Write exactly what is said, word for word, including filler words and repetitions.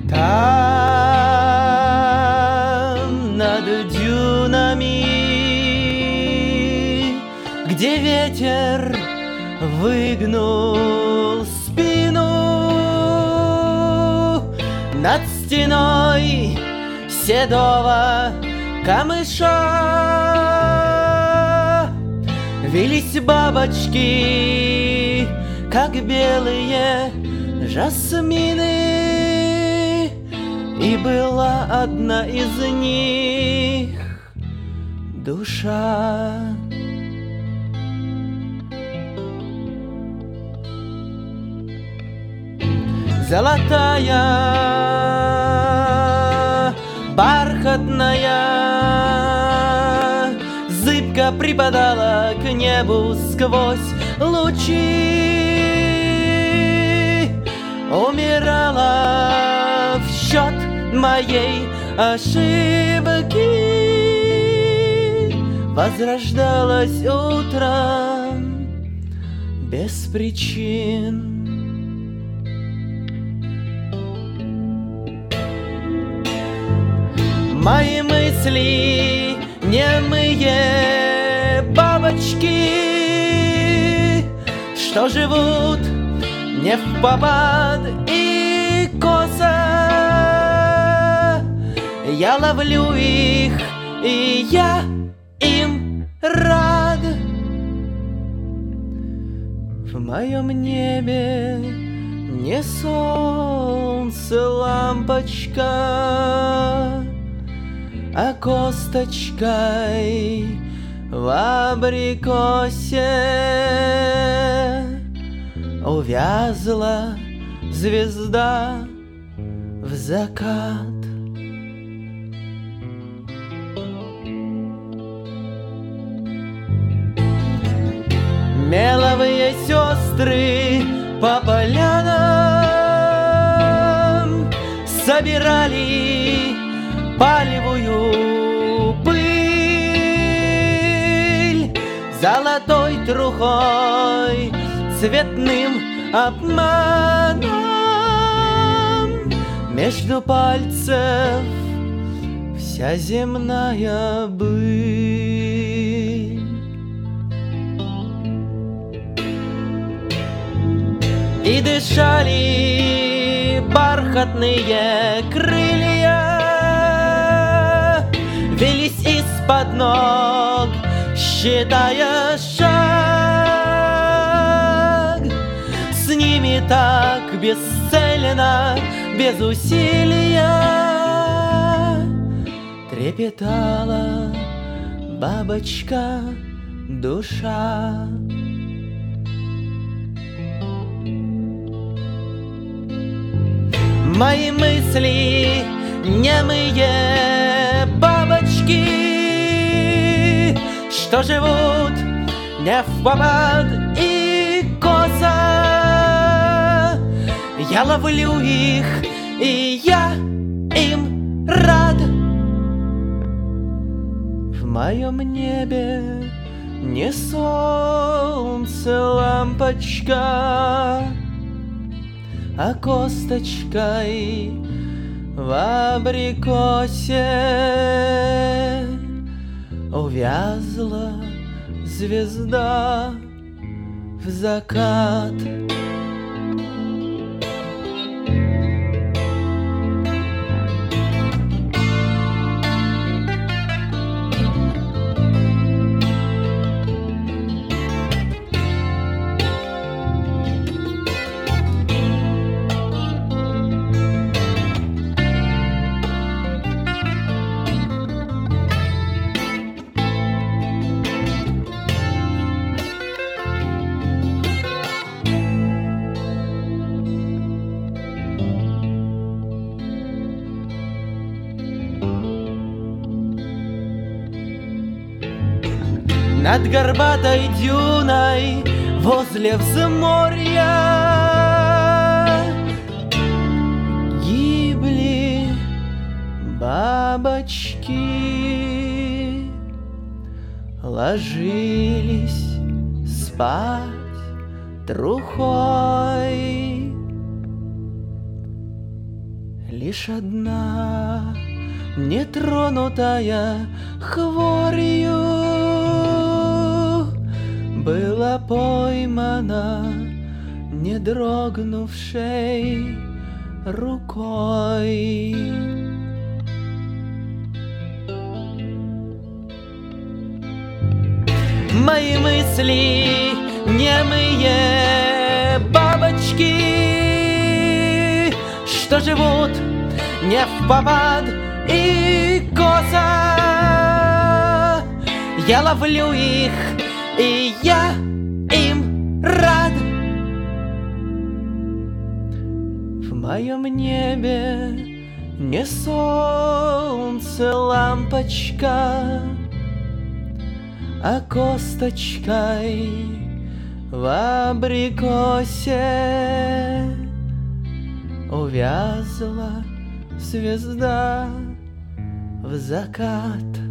Там над дюнами, где ветер выгнул спину, над стеной седого камыша вились бабочки, как белые жасмины, и была одна из них душа. Золотая, бархатная, зыбко припадала к небу сквозь лучи, умирала в счет моей ошибки, возрождалась утром без причин. Мои мысли немые бабочки, что живут не впопад и косо. Я ловлю их, и я им рад. В моем небе не солнце, лампочка, а косточкой в абрикосе увязла звезда в закат. Меловые сестры по полянам собирали палевую пыль, золотой трухой, цветным обманом между пальцев вся земная быль. И дышали бархатные крылья, велись из-под ног, считая шаг. С ними так бесцельно, без усилия трепетала бабочка душа. Мои мысли немые бабочки, что живут не впопад и косо. Я ловлю их, и я им рад. В моем небе не солнце, лампочка, а косточкой в абрикосе увязла звезда в закат. Над горбатой дюной возле взморья гибли бабочки, ложились спать трухой. Лишь одна, нетронутая хворью, была поймана не дрогнувшей рукой. Мои мысли немые бабочки, что живут не впопад и косо. Я ловлю их, и я им рад. В моем небе не солнце, лампочка, а косточкой в абрикосе увязла звезда в закат.